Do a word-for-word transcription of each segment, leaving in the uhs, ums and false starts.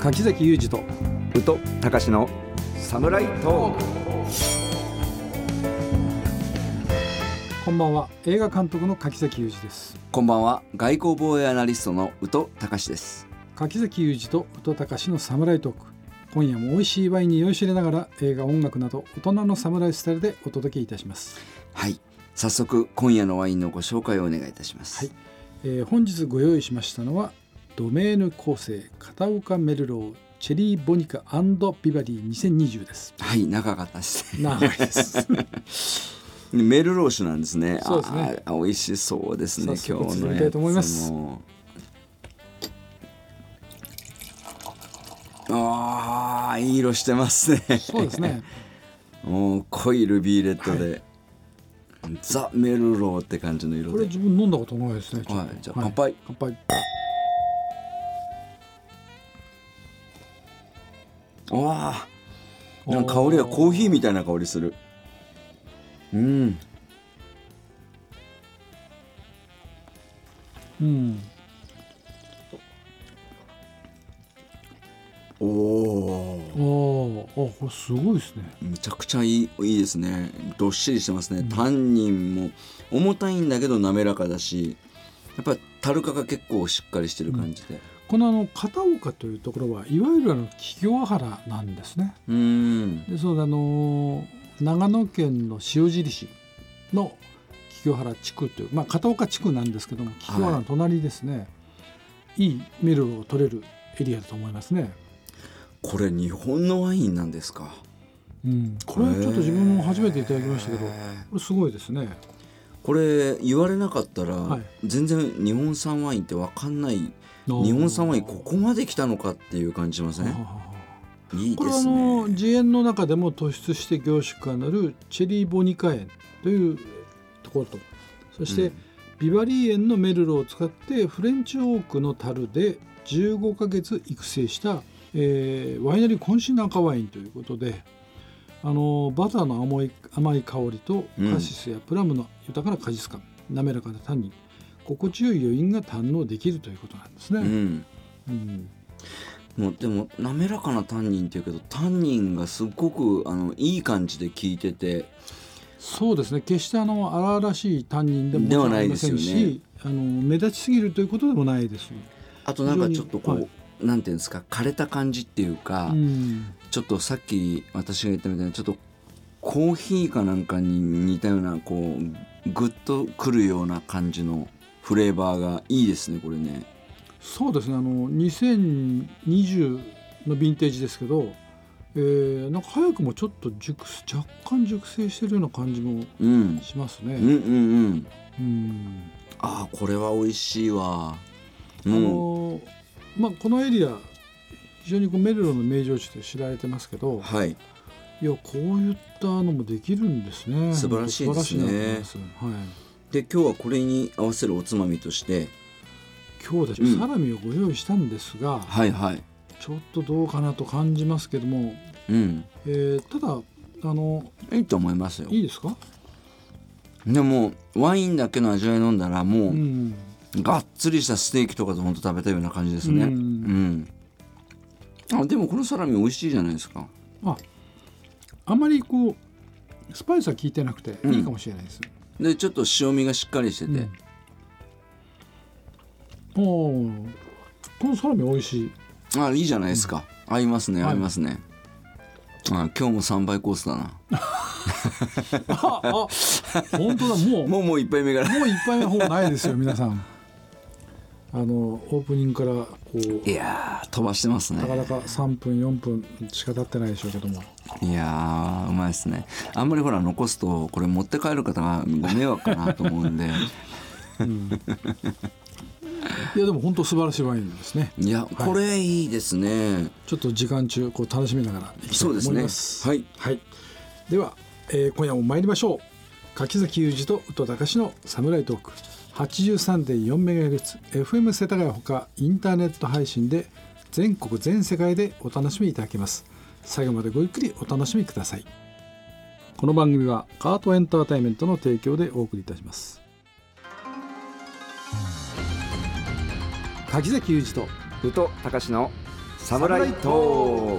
柿崎裕二と宇都隆のサムライトーク。 こんばんは。映画監督の柿崎裕二です。 こんばんは。外交防衛アナリストの宇都隆です。 柿崎裕二と宇都隆のサムライトーク。今夜も美味しいワインに酔いしれながら映画、音楽など大人のサムライスタイルでお届けいたします。 はい、早速今夜のワインのご紹介をお願いいたします。 はい、えー、本日ご用意しましたのはドメーヌ構成片岡メルローチェリーボニカ&ビバリーにせんにじゅうです。 はい、長かったですね。 長いですメルロー酒なんですね。 そうですね。 あ、美味しそうですね。 早今日の速続けたいと思います。 ああ、いい色してますね。 そうですね。 もう濃いルビーレッドで、はい、ザ・メルローって感じの色で。 これ自分飲んだことないですね。 はい、じゃあ乾杯、はい、 乾杯。 わあ、なんか香りはコーヒーみたいな香りする。うんうんおおおこれすごいですね。 めちゃくちゃいい、いいですね。どっしりしてますね、うん、タンニンも重たいんだけど滑らかだし、やっぱり樽化が結構しっかりしてる感じで、うん、 このあの片岡というところはいわゆるあの桔梗原なんですね。 うんでそうあの長野県の塩尻市の桔梗原地区という、まあ、片岡地区なんですけども桔梗原の隣ですね、はい、いいメルローを取れるエリアだと思いますね。 これ日本のワインなんですか。 うん、これはちょっと自分も初めていただきましたけど、これすごいですね。これ言われなかったら、 はい、 全然日本産ワインって分かんない。日本産ワインここまで来たのかっていう感じしません？いいですね。 これはあの自園の中でも突出して凝縮がなるチェリーボニカ園というところと、そして、うん、ビバリー園のメルローを使ってフレンチオークの樽でじゅうごかげつ育成した、えー、ワイナリー渾身の赤ワインということで、あのバターの甘い、甘い香りとカシスやプラムの豊かな果実感、うん、滑らかなタンニン、心地よい余韻が堪能できるということなんですね。 うんうん、もうでも滑らかなタンニンっていうけど、タンニンがすごくあのいい感じで効いてて、 そうですね、決してあの荒々しいタンニンでもありませんし、あの目立ちすぎるということでもないです。 あとなんかちょっとこう、はい、なんていうんですか、枯れた感じっていうか、うん、ちょっとさっき私が言ったみたいなちょっとコーヒーかなんかに似たようなこうグッとくるような感じのフレーバーがいいですね、これね。そうですね、あのにせんにじゅうのヴィンテージですけど、えー、なんか早くもちょっと熟若干熟成してるような感じもしますね。うんうんうん、うん、ああ、これは美味しいわ。うん、あのまあ、このエリア非常にこうメルローの名城地と知られてますけど、はい、いやこういったのもできるんですね。素晴らしいですね。はい、で今日はこれに合わせるおつまみとして今日でサラミをご用意したんですが、うん、はいはい、ちょっとどうかなと感じますけども、うん、えー、ただあのいいと思いますよ。いいですか。でもワインだけの味わい飲んだらもう、うん、がっつりしたステーキとかと本当食べたような感じですね。うんうん、あでもこのサラミ美味しいじゃないですか。ああんまりこうスパイスは効いてなくていいかもしれないです。うん、でちょっと塩味がしっかりしてて、うん、おこのサラミ美味しい。あいいじゃないですか。うん、合いますね、合いますね。あ今日もさんばいコースだな。ああ本当だ、もうもうもう一杯目からもう一杯目ほぼないですよ皆さん。あのオープニングからこういや飛ばしてますね。なかなかさんぷんよんぷんしか経ってないでしょうけども、いやうまいですね。あんまりほら残すとこれ持って帰る方がご迷惑かなと思うんで、うん、いやでも本当素晴らしいワインですね。いや、はい、これいいですね。ちょっと時間中こう楽しみながらいきたいと思います。そうですね。はい、はい、では、えー、今夜も参りましょう。柿崎裕二と宇都隆のサムライトーク はちじゅうさんてんよんメガヘルツ エフエム 世田谷ほかインターネット配信で全国全世界でお楽しみいただけます。最後までごゆっくりお楽しみください。この番組はカートエンターテインメントの提供でお送りいたします。柿崎裕二と宇都隆のサムライト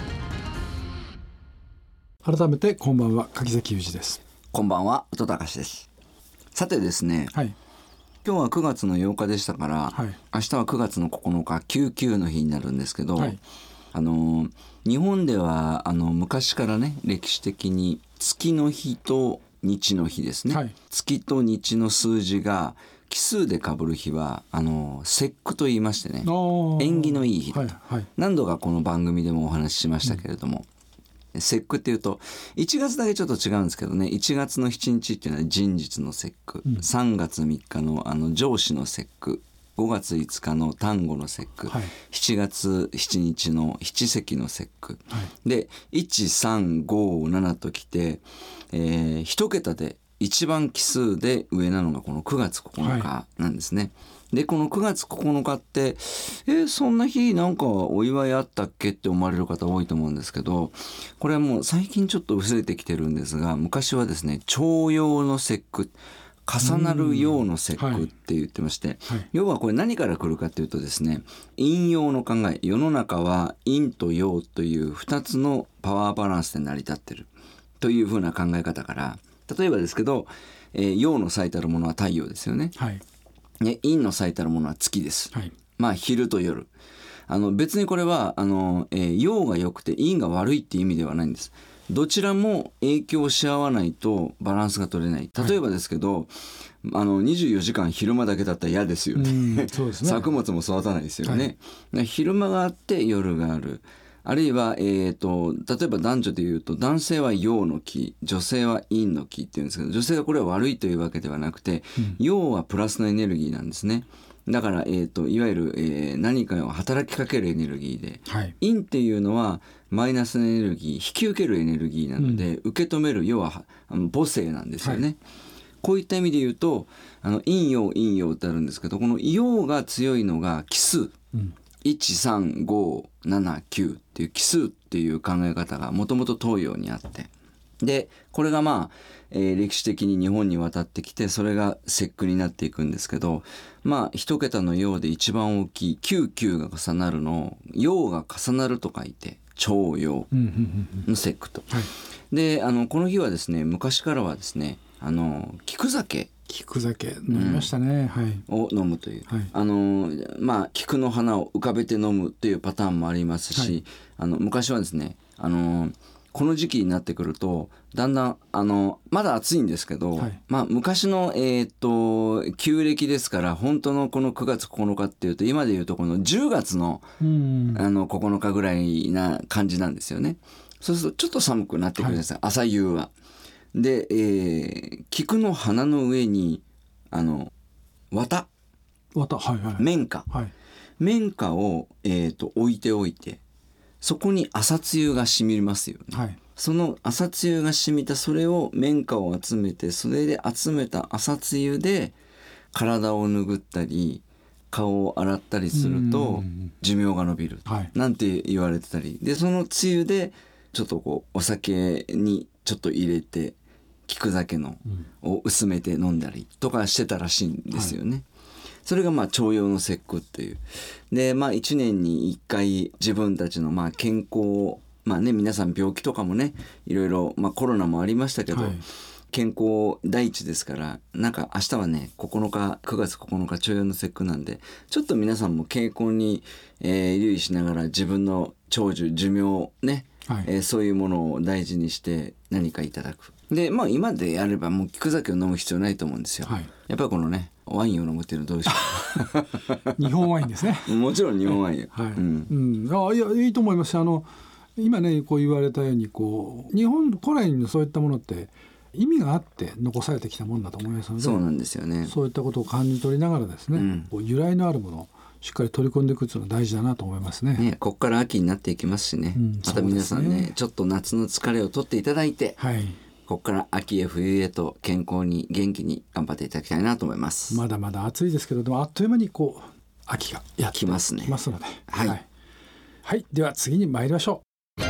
ーク。改めてこんばんは、柿崎裕二です。 こんばんは、音高です。さてですね、はい、今日はくがつのようかでしたから、はい、明日はくがつのここのかきゅうきゅうの日になるんですけど、はい、あの日本ではあの昔からね、歴史的に月の日と日の日ですね、はい、月と日の数字が奇数で被る日はあの節句と言いましてね、縁起のいい日だと、はいはい、何度かこの番組でもお話ししましたけれども、うん、節句っていうといちがつだけちょっと違うんですけどね、いちがつのしちにちっていうのは人日の節句、うん、さんがつみっかのあの上司の節句、ごがついつかの端午の節句、はい、しちがつしちにちの七夕の節句、はい、でいちさんごななときて、えー、一桁で一番奇数で上なのがこのくがつここのかなんですね、はい、でこのくがつここのかってえー、そんな日なんかお祝いあったっけって思われる方多いと思うんですけど、これはもう最近ちょっと薄れてきてるんですが、昔はですね、重陽の節句、重なる陽の節句って言ってまして、はいはい、要はこれ何から来るかというとですね、陰陽の考え、世の中は陰と陽というふたつのパワーバランスで成り立ってるというふうな考え方から、例えばですけど、えー、陽の最たるものは太陽ですよね、はい、ね、陰の最たるものは月です、はい、まあ昼と夜、あの別にこれはあの、えー、陽が良くて陰が悪いっていう意味ではないんです。どちらも影響し合わないとバランスが取れない。例えばですけど、はい、あのにじゅうよじかん昼間だけだったら嫌ですよね。そうですね。作物も育たないですよね、はい、昼間があって夜がある。あるいは、えーと、例えば男女でいうと、男性は陽の気、女性は陰の気っていうんですけど、女性がこれは悪いというわけではなくて、うん、陽はプラスのエネルギーなんですね。だから、えーと、いわゆる、えー、何かを働きかけるエネルギーで、はい、陰っていうのはマイナスのエネルギー、引き受けるエネルギーなので、うん、受け止める、要はあの母性なんですよね、はい、こういった意味で言うと、あの陰陽陰陽ってあるんですけど、この陽が強いのが奇数、うん、いちさんごななきゅうっていう奇数っていう考え方がもともと東洋にあって、でこれがまあ、えー、歴史的に日本に渡ってきて、それが節句になっていくんですけど、まあ一桁の陽で一番大きいきゅうきゅうが重なるのを陽が重なると書いて重陽の節句と、はい、であのこの日はですね、昔からはですね、あの菊酒菊酒飲みましたね、うん、はい、 を飲むという、はい、あのまあ菊の花を浮かべて飲むというパターンもありますし、はい、あの昔はですね、あのこの時期になってくるとだんだんあのまだ暑いんですけど、はい、まあ、昔の、えー、と旧暦ですから、本当のこのくがつここのかっていうと、今でいうとこのじゅうがつ の, あのここのかぐらいな感じなんですよね。そうするとちょっと寒くなってくるんです、はい、朝夕は。で、えー、菊の花の上にあの綿綿、はいはい、 綿花、はい、綿花を、えー、と置いておいて、そこに朝露が染みますよね、はい、その朝露が染みたそれを綿花を集めて、それで集めた朝露で体を拭ったり顔を洗ったりすると寿命が延びる、はい、なんて言われてたりで、そのつゆでちょっとこうお酒にちょっと入れて菊酒のを薄めて飲んだりとかしてたらしいんですよね、はい、それがまあ重陽の節句っていうで、まあいちねんにいっかい自分たちのまあ健康を、まあね、皆さん病気とかもね、いろいろ、まあコロナもありましたけど、はい、健康第一ですから、なんか明日はねここのかくがつここのか重陽の節句なんで、ちょっと皆さんも健康に、えー、留意しながら自分の長寿寿命ね、はい、えー、そういうものを大事にして何かいただく。でまあ今でやればもう菊酒を飲む必要ないと思うんですよ、はい、やっぱりこのねワインを飲むっていうのはどうでしょう日本ワインですねもちろん日本ワイン、はい、うんうん、あいやいいと思います。あの今ねこう言われたように、こう日本古来のそういったものって意味があって残されてきたものだと思いますので、 そうなんですよね。 そういったことを感じ取りながらですね、うん、こう由来のあるものをしっかり取り込んでいくっていうのが大事だなと思いますね。 ね、ここから秋になっていきますしね、うん、また皆さん ね, ねちょっと夏の疲れを取っていただいて、はい、ここから秋へ冬へと健康に元気に頑張っていただきたいなと思います。 まだまだ暑いですけど、でもあっという間にこう秋がやってきますね。きますので、 はい、 はいはい、では次に参りましょう。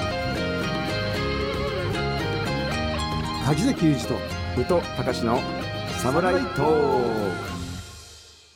柿崎裕二と宇都隆のサムライトーク。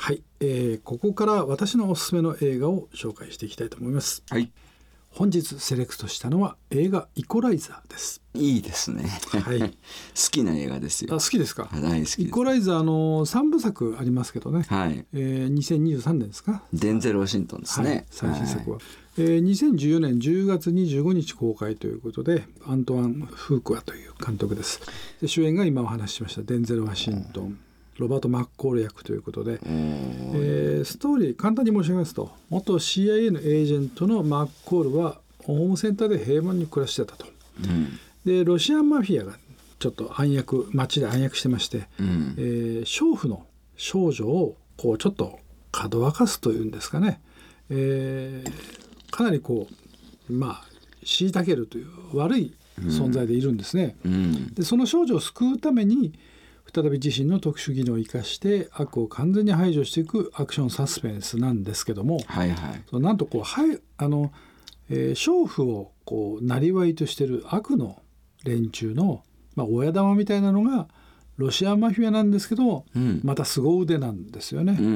はい、えー、ここから私のおすすめの映画を紹介していきたいと思います。 はい。 本日セレクトしたのは映画イコライザーです。 いいですね、はい、好きな映画ですよ。 あ、好きですか。 大好きです。 イコライザーのさんぶさくありますけどね、 はい、 えー、にせんにじゅうさんねんですか。 デンゼル・ワシントンですね、はい、 最新作は、はい、えー、にせんじゅうよねんじゅうがつにじゅうごにち公開ということで、アントワン・フークアという監督です。で主演が今お話ししましたデンゼル・ワシントン、ロバート・マッコール役ということで、えー、ストーリー簡単に申し上げますと、元 シーアイエー のエージェントのマッコールはホームセンターで平凡に暮らしてたと、うん、でロシアンマフィアがちょっと暗躍街で暗躍してまして、うん、えー、娼婦の少女をこうちょっとかどわかすというんですかね、えー、かなりこうまあ虐げるという悪い存在でいるんですね、うん、でその少女を救うために再び自身の特殊技能を生かして悪を完全に排除していくアクションサスペンスなんですけども、はいはい、そのなんとこうはいあのえー、娼婦をこうなりわいとしている悪の連中の、まあ、親玉みたいなのがロシアマフィアなんですけど、うん、また凄腕なんですよね、うんうんうん、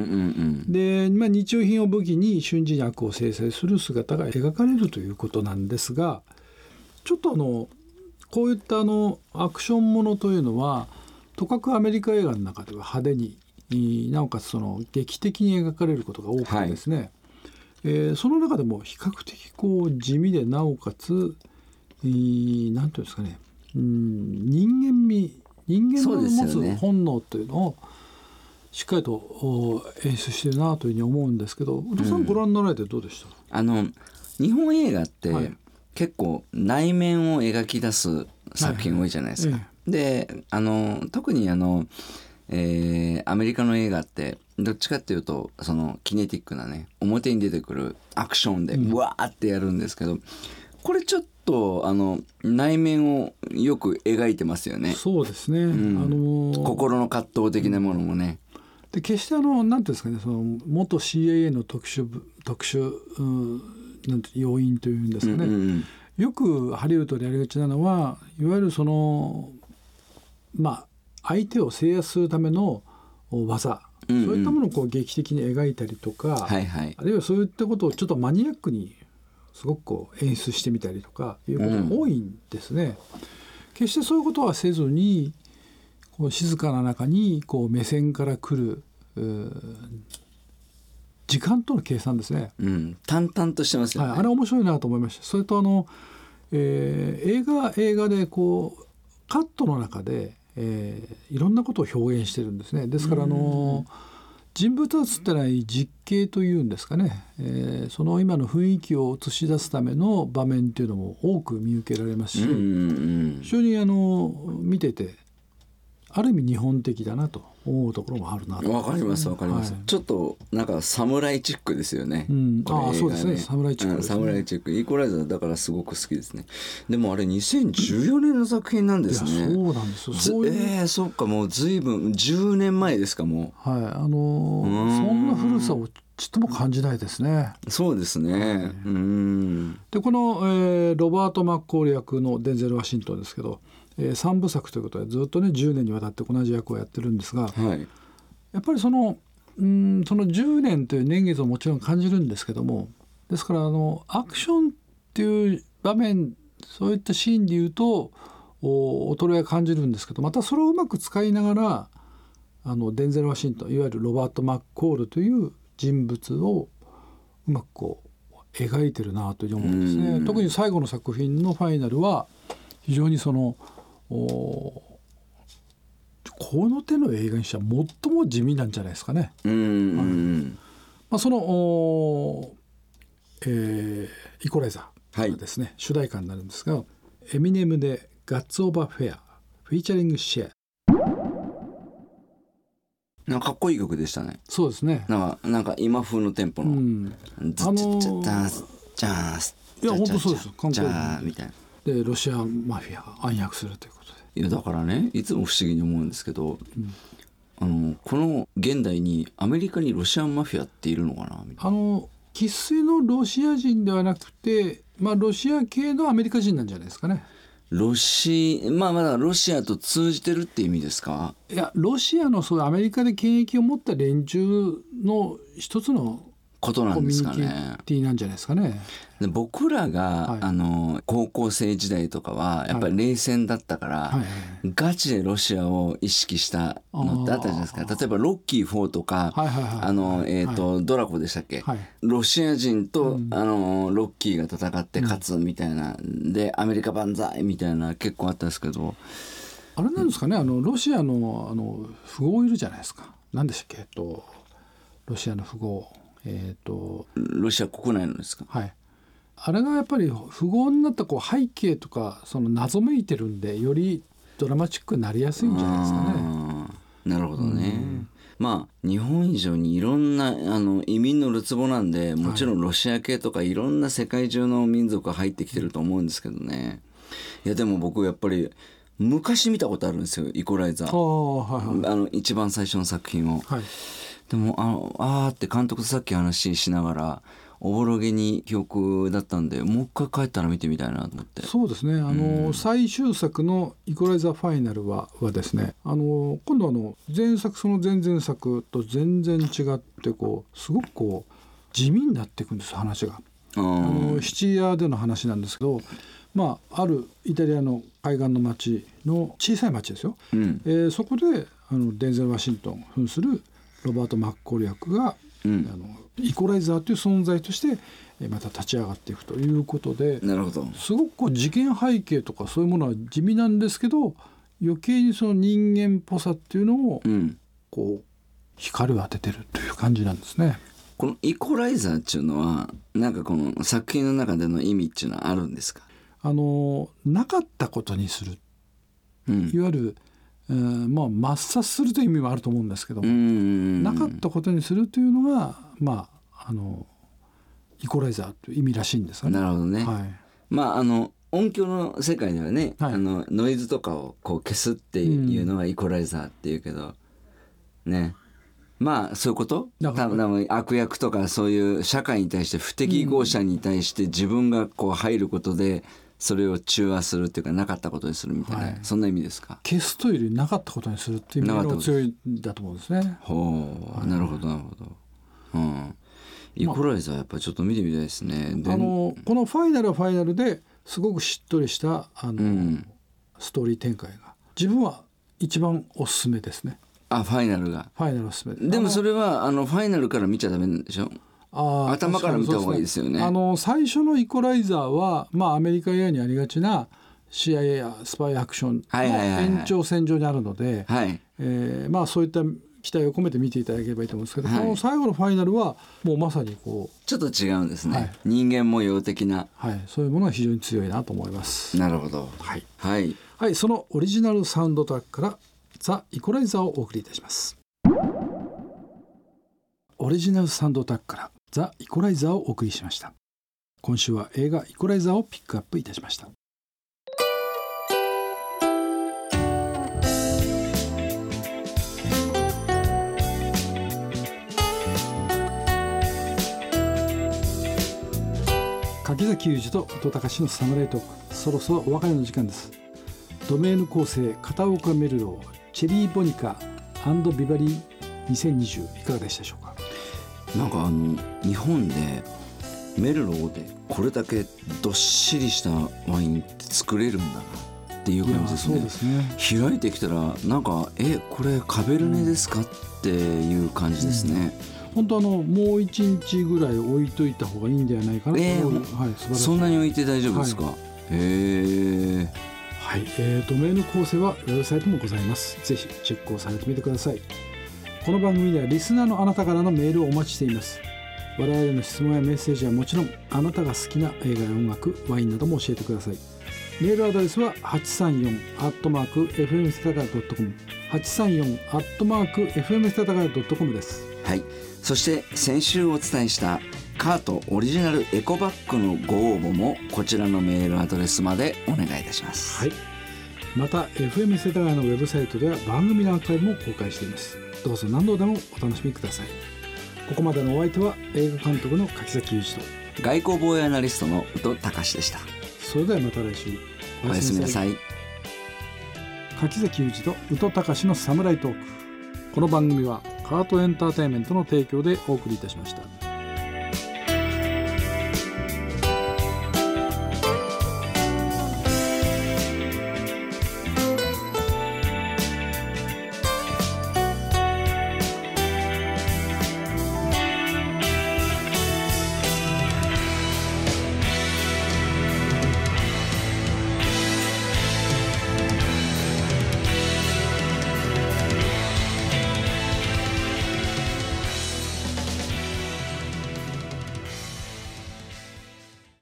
で、まあ、日用品を武器に瞬時に悪を制裁する姿が描かれるということなんですが、ちょっとあのこういったあのアクションものというのはとかくアメリカ映画の中では派手になおかつその劇的に描かれることが多くてですね、はい、えー、その中でも比較的こう地味でなおかつ、えー、なんていうんですかね、うん、人間味人間の持つ本能というのをしっかりと演出してるなというふうに思うんですけど、宇多さんご覧になられてどうでした？ あの日本映画って、はい、結構内面を描き出す作品多いじゃないですか、はいはい、であの特にあのえー、アメリカの映画ってどっちかっていうとそのキネティックなね表に出てくるアクションでうわーってやるんですけど、うん、これちょっとあの内面をよく描いてますよね。 そうですね、うん、あのー、 心の葛藤的なものもね、 で決してあのなんていうんですかね、その元 シーアイエー の特殊特殊、うん、なんて要因というんですかね、うんうんうん、よくハリウッドでやりがちなのはいわゆるそのまあ相手を制圧するための技、うんうん、そういったものをこう劇的に描いたりとか、はいはい、あるいはそういったことをちょっとマニアックにすごくこう演出してみたりとかいうことが多いんですね、うん、決してそういうことはせずにこう静かな中にこう目線から来る時間との計算ですね、 うん、淡々としてますよね、 はい、あれ面白いなと思いました。それとあの、えー、映画映画でこうカットの中でえー、いろんなことを表現してるんですね。ですからあの人物は映ってない実景というんですかね、えー、その今の雰囲気を映し出すための場面っていうのも多く見受けられますし、非常にあの見ててある意味日本的だなと思うところもあるなと。 わかりますわかります、はい、ちょっとなんか侍チックですよね、 うん、ああそうですね、侍チックですね、 うん、侍チックイコライザーだからすごく好きですね。でもあれにせんじゅうよねんの作品なんですね。いやそうなんですよ。そういう、 えー、そっかもう随分じゅうねんまえですかもう。はい、あのー、そんな古さをちっとも感じないですね。 そうですね、はい、うんでこの、えー、ロバート・マッコール役のデンゼル・ワシントンですけど、えー、さんぶさくということでずっとねじゅうねんにわたって同じ役をやってるんですが、はい、やっぱりそのうんそのじゅうねんという年月をもちろん感じるんですけども、ですからあのアクションっていう場面そういったシーンでいうと衰えを感じるんですけど、またそれをうまく使いながらあのデンゼル・ワシントンいわゆるロバート・マッコールという人物をうまくこう描いてるなという思うんですね。特に最後の作品のファイナルは非常にそのこの手の映画にしては最も地味なんじゃないですかね。うん、はいまあ、その、えー、イコライザーがですね、はい、主題歌になるんですがエミネムでガッツオーバーフェアフィーチャリングシェア、 なんかかっこいい曲でしたね。 そうですね。 なんか、なんか今風のテンポの、うん、 あのー、 ジャースいや本当そうです。 かっこいいジャーみたいなでロシアマフィアが暗躍するということで、 いやだからねいつも不思議に思うんですけど、うん、あのこの現代にアメリカにロシアンマフィアっているのかなみたいな。 あの生粋のロシア人ではなくて、まあ、ロシア系のアメリカ人なんじゃないですかね。 ロシまあまだロシアと通じてるって意味ですか？ いやロシアのそうアメリカで権益を持った連中の一つのことなんですかね。 コミュニティなんじゃないですかね。 で僕らが、 はい、 あの高校生時代とかはやっぱり冷戦だったから、はいはいはい、ガチでロシアを意識したのってあったじゃないですか。例えばロッキーフォーとか、はいはいはい、あの、えーとはい、ドラコでしたっけ、はい、ロシア人と、うん、あのロッキーが戦って勝つみたいな、うん、でアメリカ万歳みたいな結構あったんですけど、 あれなんですかね、あのロシアのあの富豪いるじゃないですか。何でしたっけ、えっとロシアの富豪、えー、とロシア国内のですか？ はい、あれがやっぱり富豪になったこう背景とかその謎めいてるんでよりドラマチックになりやすいんじゃないですかね。 なるほどね、うん、まあ日本以上にいろんなあの移民のるつぼなんで、もちろんロシア系とかいろんな世界中の民族が入ってきてると思うんですけどね。いやでも僕やっぱり昔見たことあるんですよ、イコライザー。あ、はいはい、あの一番最初の作品を、はい、でもあのあーって監督とさっき話しながらおぼろげに記憶だったんで、もう一回帰ったら見てみたいなと思って。そうですね、あの、うん、最終作のイコライザーファイナルははですね、あの今度あの前作その前々作と全然違ってこうすごくこう地味になっていくんです話が。あのシチリアでの話なんですけど、まあ、あるイタリアの海岸の町の小さい町ですよ、うん、えー、そこであのデンゼル・ワシントン扮するロバート・マッコール役が、うん、あのイコライザーという存在としてまた立ち上がっていくということで、 なるほど、 すごくこう事件背景とかそういうものは地味なんですけど、余計にその人間っぽさっていうのをこう光を当ててるという感じなんですね。 このイコライザーっていうのはなんかこの作品の中での意味っていうのはあるんですか？ あのなかったことにする、うん、いわゆる、えーまあ、抹殺するという意味もあると思うんですけども、うんうんうん、なかったことにするというのが、まあ、あのイコライザーという意味らしいんですがね。 なるほどね、はい、まああの音響の世界ではね、はい、あのノイズとかをこう消すっていうのがイコライザーっていうけど、うん、ね、まあそういうこと、多分悪役とかそういう社会に対して不適合者に対して自分がこう入ることでそれを中和するっていうか、なかったことにするみたいな、はい、そんな意味ですか？ 消すというよりなかったことにするっていう意味が強いんだと思うんですね。 ほう、はい、なるほどなるほど、うん、イコライザーやっぱりちょっと見てみたいですね。 まあ、あのこのファイナルはファイナルですごくしっとりしたあの、うん、ストーリー展開が自分は一番おすすめですね。 あ、ファイナルがファイナルおすすめ。 でもそれはあのファイナルから見ちゃダメなんでしょ？あ、頭から見た方がいいですよね。 あの最初のイコライザーは、まあ、アメリカ以外にありがちな シーアイエー やスパイアクションの延長線上にあるので、えーまあ、そういった期待を込めて見ていただければいいと思うんですけど、はい、この最後のファイナルはもうまさにこうちょっと違うんですね、はい、人間模様的な、 はい、そういうものが非常に強いなと思います。 なるほど、 はいはいはい、そのオリジナルサウンドトラックからザ・イコライザーをお送りいたします。オリジナルサウンドトラックからザ・イコライザーをお送りしました。今週は映画イコライザーをピックアップいたしました。柿崎裕二と音隆のサムライトーク、そろそろお別れの時間です。ドメーヌ構成片岡メルロー、チェリーボニカ&ビバリーにせんにじゅう、いかがでしたでしょうか？ なんかあの日本でメルローでこれだけどっしりしたワインって作れるんだなっていう感じですね。 そうですね。 開いてきたらなんかえこれカベルネですかっていう感じですね、 うん、本当あのもう一日ぐらい置いといた方がいいんではないかなと思う、えーはい、素晴らしい。 そんなに置いて大丈夫ですか？はい、へえ。 はい、えー、ドメーヌ構成はウェブサイトもございます。ぜひチェックをされてみてください。この番組ではリスナーのあなたからのメールをお待ちしています。我々の質問やメッセージはもちろん、あなたが好きな映画や音楽、ワインなども教えてください。メールアドレスは はちさんよん アットマーク エフエム 世田谷 ドットコム はちさんよん アットマーク エフエム 世田谷 ドットコム です。 はい、そして先週お伝えしたカートオリジナルエコバッグのご応募もこちらのメールアドレスまでお願いいたします。 はい、また エフエム 世田谷のウェブサイトでは番組のアーカイブも公開しています。どうぞ何度でもお楽しみください。ここまでのお相手は映画監督の柿崎裕二と外交防衛アナリストの宇戸隆でした。 それではまた来週。 おやすみなさい。 柿崎裕二と宇都隆のサムライトーク。この番組はカートエンターテインメントの提供でお送りいたしました。